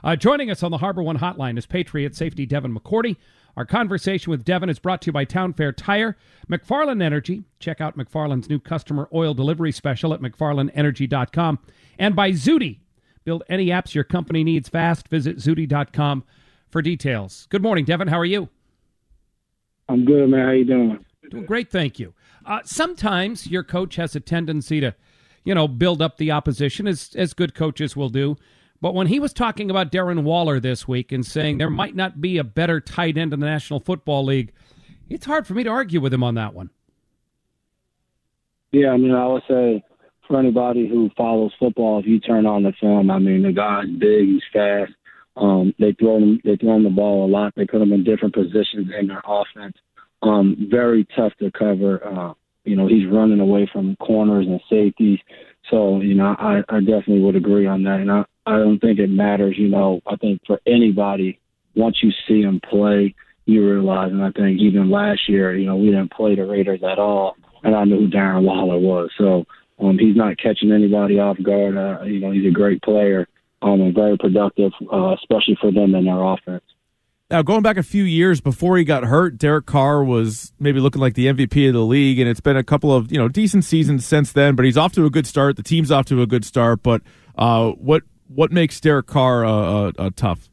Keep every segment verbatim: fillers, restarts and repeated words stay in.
Uh, joining us on the Harbor One Hotline is Patriot safety Devin McCourty. Our conversation with Devin is brought to you by Town Fair Tire, McFarland Energy. Check out McFarland's new customer oil delivery special at mcfarland energy dot com. And by Zudy. Build any apps your company needs fast. Visit zudy dot com for details. Good morning, Devin. How are you? I'm good, man. How you doing? Doing great, thank you. Uh, sometimes your coach has a tendency to, you know, build up the opposition, as as good coaches will do. But when he was talking about Darren Waller this week and saying there might not be a better tight end in the National Football League, it's hard for me to argue with him on that one. Yeah, I mean, I would say for anybody who follows football, if you turn on the film, I mean, the guy's big, he's fast. Um, they throw him, they throw him the ball a lot. They put him in different positions in their offense. Um, very tough to cover. Uh, you know, he's running away from corners and safeties. So, you know, I, I definitely would agree on that. And I, I don't think it matters, you know, I think for anybody, once you see him play, you realize, and I think even last year, you know, we didn't play the Raiders at all, and I knew who Darren Waller was. So um, he's not catching anybody off guard. Uh, you know, he's a great player um, and very productive, uh, especially for them in their offense. Now, going back a few years before he got hurt, Derek Carr was maybe looking like the M V P of the league, and it's been a couple of, you know, decent seasons since then, but he's off to a good start. The team's off to a good start, but uh, what what makes Derek Carr uh, uh, uh, tough?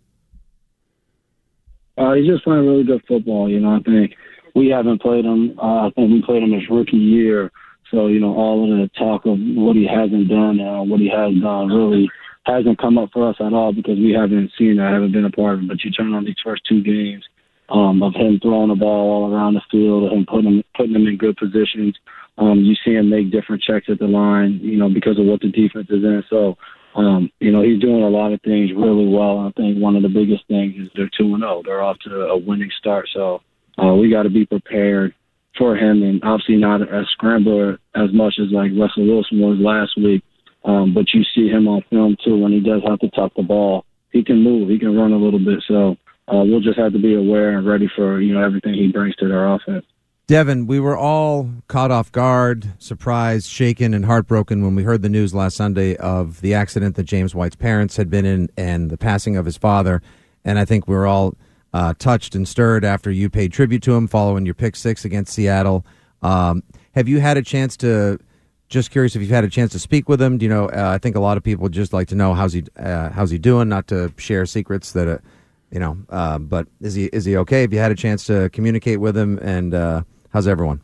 Uh, he's just playing really good football. You know, I think we haven't played him. Uh, I think we played him his rookie year. So, you know, all of the talk of what he hasn't done and what he has done really hasn't come up for us at all because we haven't seen it, haven't been a part of it. But you turn on these first two games um, of him throwing the ball all around the field and putting him, putting him in good positions. Um, you see him make different checks at the line, you know, because of what the defense is in. So, Um, you know, he's doing a lot of things really well. I think one of the biggest things is they're two and oh. They're off to a winning start. So uh, we got to be prepared for him, and obviously not a scrambler as much as like Russell Wilson was last week. Um, but you see him on film, too, when he does have to tuck the ball. He can move. He can run a little bit. So uh, we'll just have to be aware and ready for, you know, everything he brings to their offense. Devin, we were all caught off guard, surprised, shaken, and heartbroken when we heard the news last Sunday of the accident that James White's parents had been in and the passing of his father. And I think we were all uh, touched and stirred after you paid tribute to him following your pick six against Seattle. Um, have you had a chance to, just curious if you've had a chance to speak with him? Do you know, uh, I think a lot of people would just like to know how's he, uh, how's he doing, not to share secrets that, uh, you know, uh, but is he, is he okay? Have you had a chance to communicate with him, and uh, how's everyone?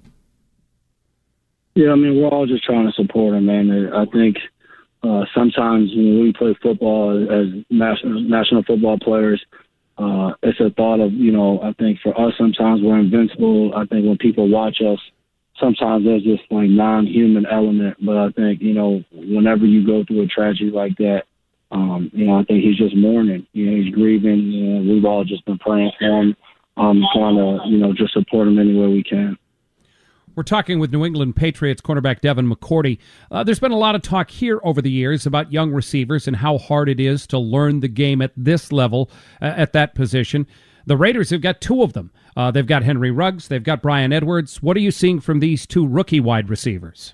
Yeah, I mean, we're all just trying to support him, man. I think uh, sometimes when we play football as national, national football players, uh, it's a thought of, you know, I think for us sometimes we're invincible. I think when people watch us, sometimes there's this like non-human element. But I think, you know, whenever you go through a tragedy like that, um, you know, I think he's just mourning. You know, he's grieving. You know, we've all just been praying for him. Um, trying to, you know, just support him any way we can. We're talking with New England Patriots cornerback Devin McCourty. Uh, there's been a lot of talk here over the years about young receivers and how hard it is to learn the game at this level, uh, at that position. The Raiders have got two of them. Uh, they've got Henry Ruggs. They've got Bryan Edwards. What are you seeing from these two rookie wide receivers?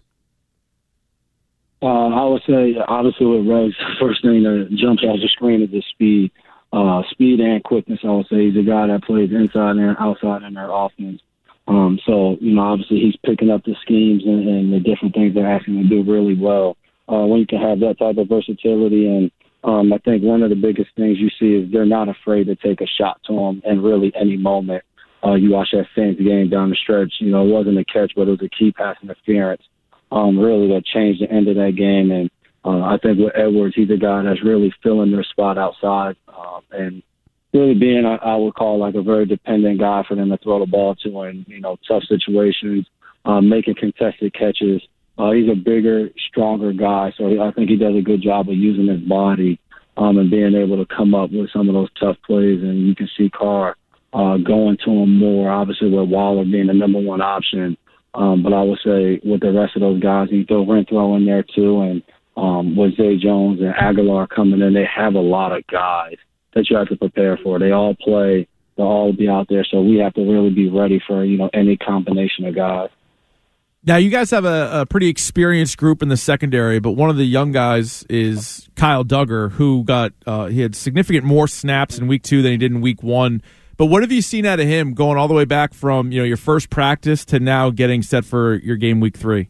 Uh, I would say, obviously, with Ruggs, the first thing that jumps off the screen is his speed. Uh, speed and quickness, I would say. He's a guy that plays inside and outside in their offense. Um, so, you know, obviously he's picking up the schemes and, and the different things they're asking him to do really well. Uh, when you can have that type of versatility, and um, I think one of the biggest things you see is they're not afraid to take a shot to him in really any moment. Uh, you watch that Saints game down the stretch, you know, it wasn't a catch, but it was a key pass interference, um, really that changed the end of that game. And Uh, I think with Edwards, he's a guy that's really filling their spot outside uh, and really being, I, I would call, like a very dependent guy for them to throw the ball to in, you know, tough situations, um, making contested catches. Uh, he's a bigger, stronger guy, so I think he does a good job of using his body um, and being able to come up with some of those tough plays. And you can see Carr uh, going to him more, obviously with Waller being the number one option. Um, but I would say with the rest of those guys, you throw Renfrow in there too, and Um, with Zay Jones and Aguilar coming in, they have a lot of guys that you have to prepare for. They all play. They'll all be out there, so we have to really be ready for, you know, any combination of guys. Now, you guys have a, a pretty experienced group in the secondary, but one of the young guys is Kyle Duggar, who got uh, he had significant more snaps in week two than he did in week one. But what have you seen out of him going all the way back from you know your first practice to now getting set for your game week three?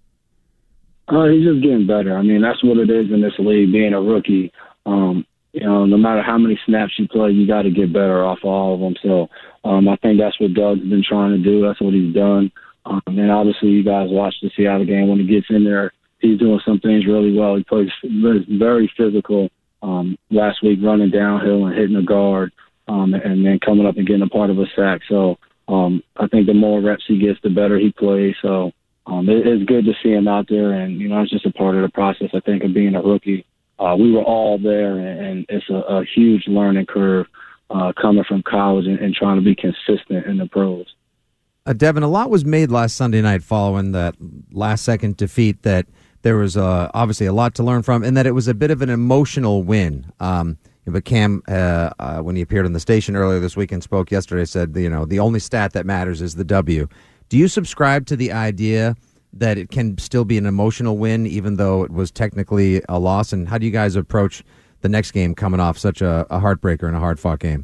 Uh, he's just getting better. I mean, that's what it is in this league, being a rookie. Um, you know, no matter how many snaps you play, you got to get better off all of them. So um, I think that's what Doug's been trying to do. That's what he's done. Um, and obviously, you guys watch the Seattle game. When he gets in there, he's doing some things really well. He plays very physical um, last week, running downhill and hitting a guard, um, and then coming up and getting a part of a sack. So um, I think the more reps he gets, the better he plays. So um, it, it's good to see him out there. And, you know, it's just a part of the process, I think, of being a rookie. Uh, we were all there, and, and it's a, a huge learning curve uh, coming from college and, and trying to be consistent in the pros. Uh, Devin, a lot was made last Sunday night following that last-second defeat that there was uh, obviously a lot to learn from, and that it was a bit of an emotional win. Um, but Cam, uh, uh, when he appeared on the station earlier this week and spoke yesterday, said, you know, the only stat that matters is the W. Do you subscribe to the idea that it can still be an emotional win, even though it was technically a loss? And how do you guys approach the next game coming off such a, a heartbreaker and a hard-fought game?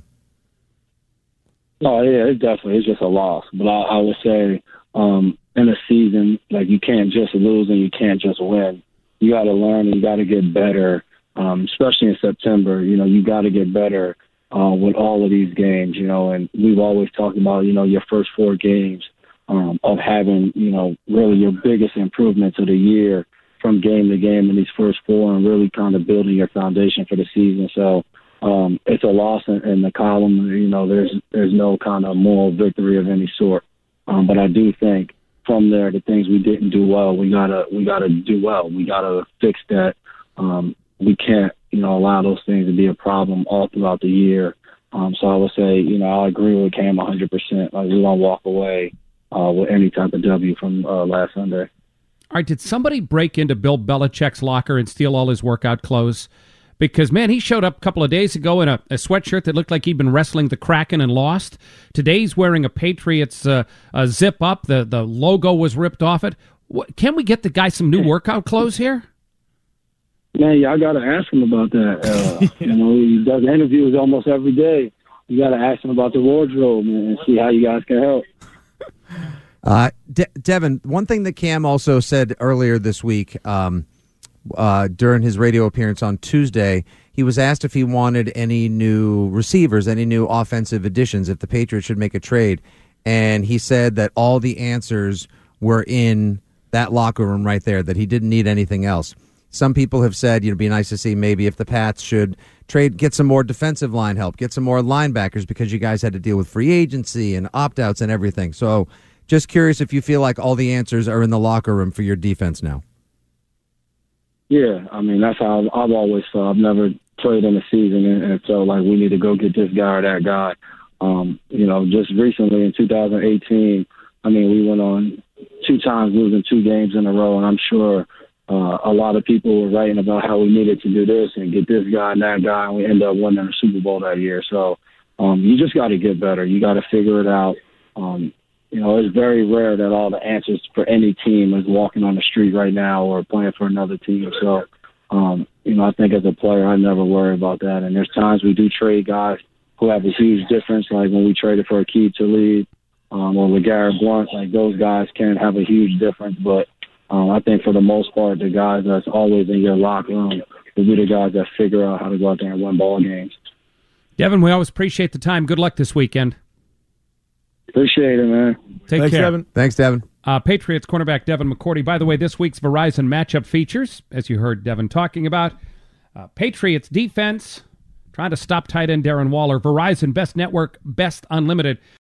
Oh, yeah, it definitely is just a loss. But I, I would say um, in a season, like, you can't just lose and you can't just win. You got to learn and you got to get better, um, especially in September. You know, you got to get better uh, with all of these games, you know, and we've always talked about, you know, your first four games um, of having, you know, really your biggest improvements of the year from game to game in these first four and really kind of building your foundation for the season. So, Um, it's a loss in, in the column. You know, there's there's no kind of moral victory of any sort. Um, but I do think from there, the things we didn't do well, we gotta we gotta do well. We gotta fix that. Um, we can't, you know, allow those things to be a problem all throughout the year. Um, so I would say, you know, I agree with Cam one hundred percent. Like, we don't walk away uh, with any type of W from uh, last Sunday. All right, did somebody break into Bill Belichick's locker and steal all his workout clothes? Because, man, he showed up a couple of days ago in a, a sweatshirt that looked like he'd been wrestling the Kraken and lost. Today he's wearing a Patriots uh, a zip up. The, the logo was ripped off it. What, can we get the guy some new workout clothes here? Man, y'all got to ask him about that. Uh, you know, he does interviews almost every day. You got to ask him about the wardrobe, man, and see how you guys can help. Uh, De- Devin, one thing that Cam also said earlier this week, um, Uh, during his radio appearance on Tuesday, he was asked if he wanted any new receivers, any new offensive additions, if the Patriots should make a trade. And he said that all the answers were in that locker room right there, that he didn't need anything else. Some people have said, you know, it'd be nice to see maybe if the Pats should trade, get some more defensive line help, get some more linebackers, because you guys had to deal with free agency and opt-outs and everything. So just curious if you feel like all the answers are in the locker room for your defense now. Yeah, I mean, that's how I've, I've always felt. I've never played in a season and, and felt like we need to go get this guy or that guy. Um, you know, just recently in two thousand eighteen, I mean, we went on two times losing two games in a row, and I'm sure uh, a lot of people were writing about how we needed to do this and get this guy and that guy, and we ended up winning the Super Bowl that year. So um, you just got to get better. You got to figure it out. Um, You know, it's very rare that all the answers for any team is walking on the street right now or playing for another team. So, um, you know, I think as a player, I never worry about that. And there's times we do trade guys who have a huge difference, like when we traded for Aqib Talib um, or LeGarrette Blount. Like, those guys can have a huge difference. But um, I think for the most part, the guys that's always in your locker room will be the guys that figure out how to go out there and win ball games. Devin, we always appreciate the time. Good luck this weekend. Appreciate it, man. Take Thanks, care. Devin. Thanks, Devin. Uh, Patriots cornerback Devin McCourty. By the way, this week's Verizon matchup features, as you heard Devin talking about, uh, Patriots defense trying to stop tight end Darren Waller. Verizon best network, best unlimited.